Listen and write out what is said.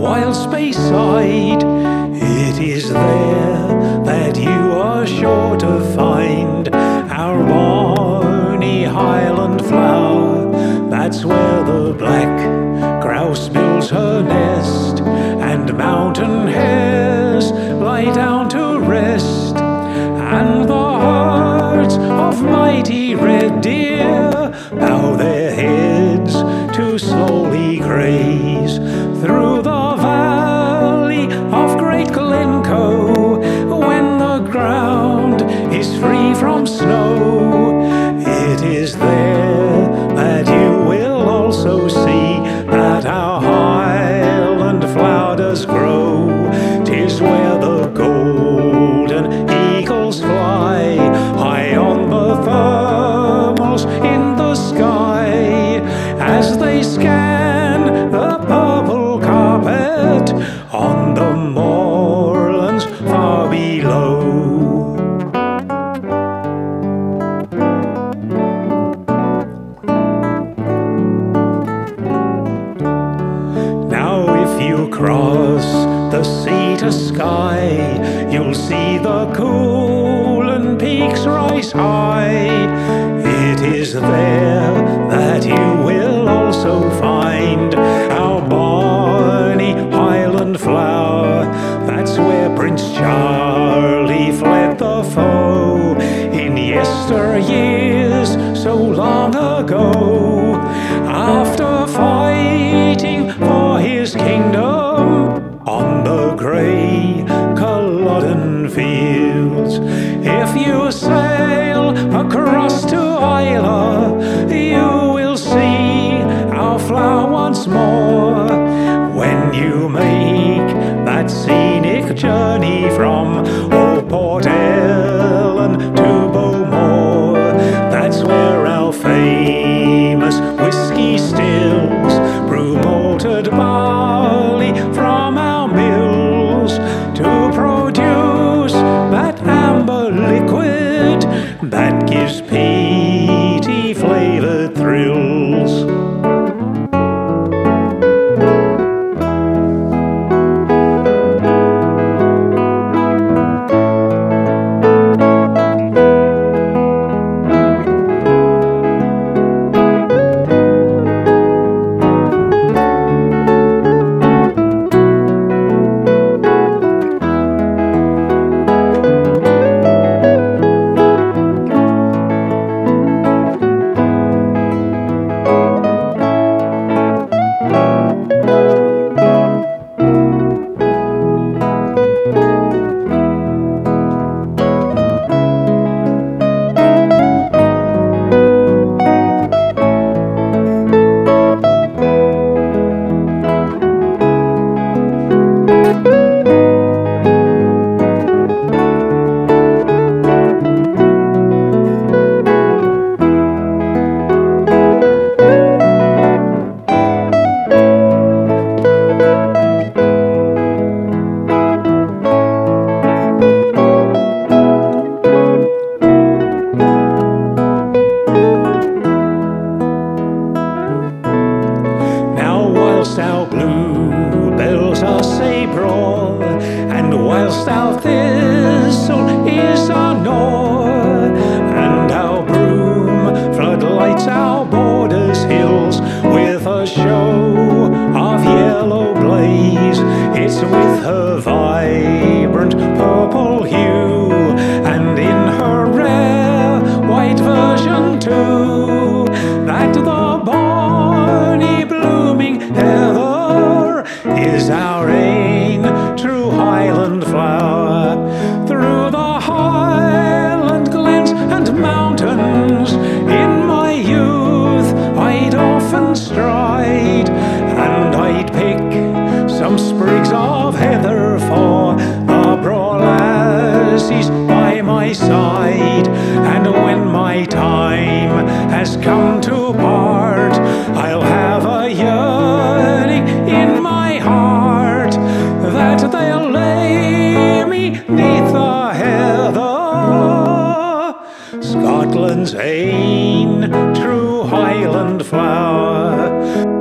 While Speyside, it is there that you are sure to find our bonny Highland flower. That's where the black grouse builds her nest, and mountain hares lie down to rest, and the herds of mighty red deer bow their heads to slowly graze through the valley of Great Glencoe. When the ground is free from snow, it is there that you will also see that our Highland flower does grow. 'Tis where the golden eagles fly high on the thermals in the sky, as they scan the purple carpet on the moorlands far below. Now if you cross the sea to Skye, you'll see the Coolin peaks rise high. It is there that you will also find our bonny Highland flower. That's where Prince Charlie fled the foe in yesteryears so long ago, after fighting for his kingdom on the grey Culloden fields. If you sail across to Islay, you will see our flower once more. When you make that scenic journey from Old Port Ellen to Bowmore, that's where our famous whiskey stills brew malted barley from our mills to produce that amber liquid that gives peaty flavoured thrills. Whilst our bluebells are sae broad, and whilst our thistle is unknown, and our broom floodlights our borders hills with a show of yellow blaze, it's with her vibrant purple hue, and in her rare white version too, that the bonny blooming heather is our ain true Highland flower. Through the Highland glens and mountains in my youth I'd often stride, and I'd pick some sprigs of heather for the braw lassies by my side. And when my time has come to part, I'll have a yearning in my heart that they'll lay me neath the heather, Scotland's ain true Highland flower.